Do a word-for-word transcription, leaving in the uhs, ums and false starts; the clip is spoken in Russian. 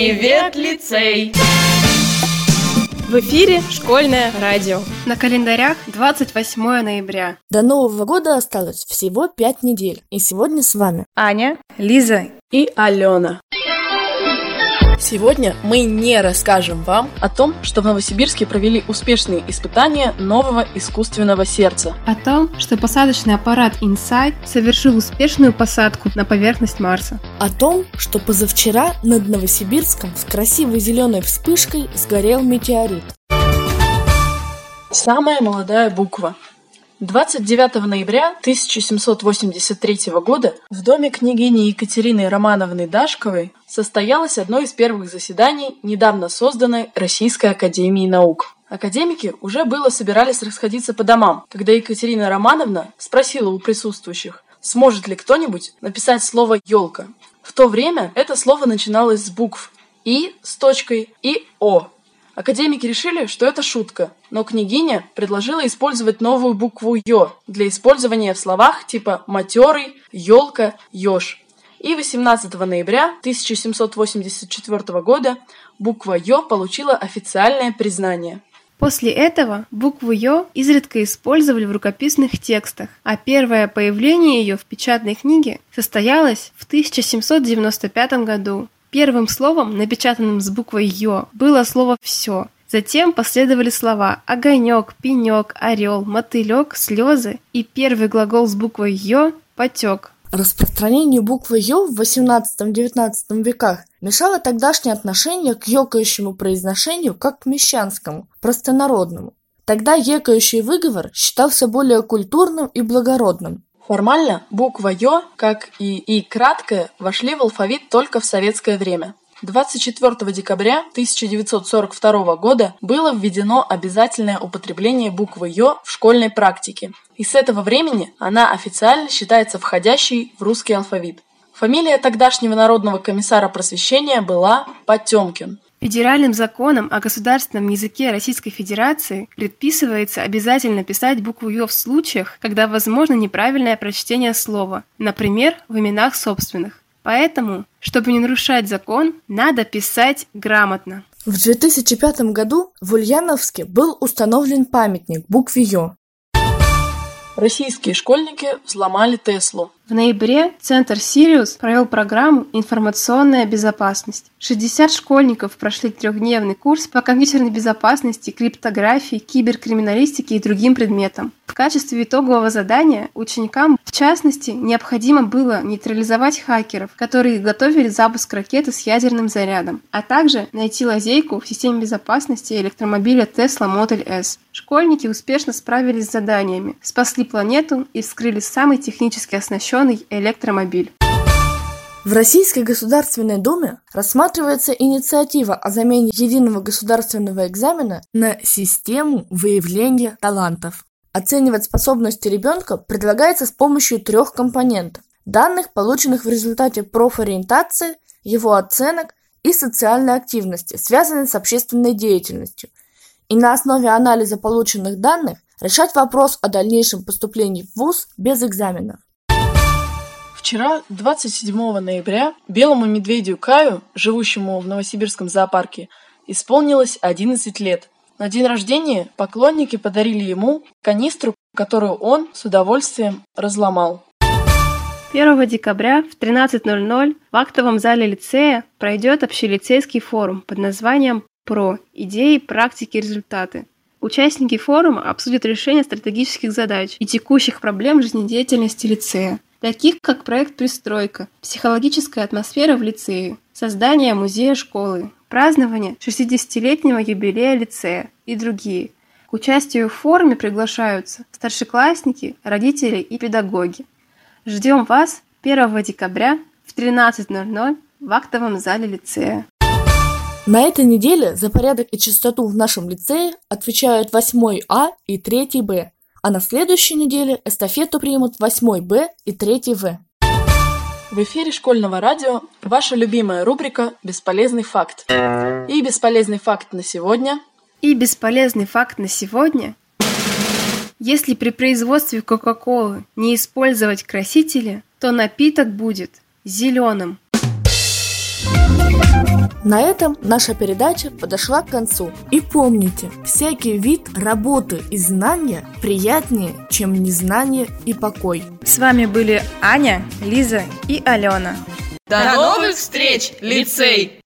Привет, лицей! В эфире школьное радио. На календарях двадцать восьмое ноября. До Нового года осталось всего пять недель. И сегодня с вами Аня, Лиза и Алена. Сегодня мы не расскажем вам о том, что в Новосибирске провели успешные испытания нового искусственного сердца. О том, что посадочный аппарат Инсайт совершил успешную посадку на поверхность Марса. О том, что позавчера над Новосибирском с красивой зеленой вспышкой сгорел метеорит. Самая молодая буква. двадцать девятого ноября тысяча семьсот восемьдесят третьего года в доме княгини Екатерины Романовны Дашковой состоялось одно из первых заседаний недавно созданной Российской академии наук. Академики уже было собирались расходиться по домам, когда Екатерина Романовна спросила у присутствующих, сможет ли кто-нибудь написать слово «елка». В то время это слово начиналось с букв «и» с точкой и «о». Академики решили, что это шутка, но княгиня предложила использовать новую букву «ё» для использования в словах типа «матерый», «ёлка», «ёж». И восемнадцатого ноября тысяча семьсот восемьдесят четвёртого года буква «ё» получила официальное признание. После этого букву «ё» изредка использовали в рукописных текстах, а первое появление ее в печатной книге состоялось в тысяча семьсот девяносто пятом году. Первым словом, напечатанным с буквой «ё», было слово «всё». Затем последовали слова «огонёк», «пенёк», «орёл», «мотылёк», «слёзы» и первый глагол с буквой «ё» – «потёк». Распространению буквы «ё» в восемнадцатом-девятнадцатом веках мешало тогдашнее отношение к ёкающему произношению как к мещанскому, простонародному. Тогда ёкающий выговор считался более культурным и благородным. Формально буква «ё», как и «и» краткое, вошли в алфавит только в советское время. двадцать четвёртого декабря тысяча девятьсот сорок второго года было введено обязательное употребление буквы «ё» в школьной практике, и с этого времени она официально считается входящей в русский алфавит. Фамилия тогдашнего народного комиссара просвещения была Потёмкин. Федеральным законом о государственном языке Российской Федерации предписывается обязательно писать букву «ё» в случаях, когда возможно неправильное прочтение слова, например, в именах собственных. Поэтому, чтобы не нарушать закон, надо писать грамотно. В две тысячи пятом году в Ульяновске был установлен памятник букве «ё». Российские школьники взломали Теслу. В ноябре Центр Сириус провел программу «Информационная безопасность». шестьдесят школьников прошли трехдневный курс по компьютерной безопасности, криптографии, киберкриминалистике и другим предметам. В качестве итогового задания ученикам, в частности, необходимо было нейтрализовать хакеров, которые готовили запуск ракеты с ядерным зарядом, а также найти лазейку в системе безопасности электромобиля Tesla Model S. Школьники успешно справились с заданиями, спасли планету и вскрыли самый технически оснащенный электромобиль. В Российской Государственной Думе рассматривается инициатива о замене единого государственного экзамена на систему выявления талантов. Оценивать способности ребенка предлагается с помощью трех компонентов – данных, полученных в результате профориентации, его оценок и социальной активности, связанной с общественной деятельностью. И на основе анализа полученных данных решать вопрос о дальнейшем поступлении в вуз без экзаменов. Вчера, двадцать седьмого ноября, белому медведю Каю, живущему в Новосибирском зоопарке, исполнилось одиннадцать лет. На день рождения поклонники подарили ему канистру, которую он с удовольствием разломал. первого декабря в тринадцать ноль ноль в актовом зале лицея пройдет общелицейский форум под названием «Про. Идеи, практики, результаты». Участники форума обсудят решение стратегических задач и текущих проблем жизнедеятельности лицея, таких как проект «Пристройка», психологическая атмосфера в лицее, создание музея школы, празднование шестидесятилетнего юбилея лицея и другие. К участию в форуме приглашаются старшеклассники, родители и педагоги. Ждем вас первого декабря в тринадцать ноль ноль в актовом зале лицея. На этой неделе за порядок и чистоту в нашем лицее отвечают восьмой А и третий Б, а на следующей неделе эстафету примут восьмой Б и третий В. В эфире школьного радио ваша любимая рубрика «Бесполезный факт». И бесполезный факт на сегодня. И бесполезный факт на сегодня. Если при производстве Кока-Колы не использовать красители, то напиток будет зеленым. На этом наша передача подошла к концу. И помните, всякий вид работы и знания приятнее, чем незнание и покой. С вами были Аня, Лиза и Алена. До новых встреч, лицей!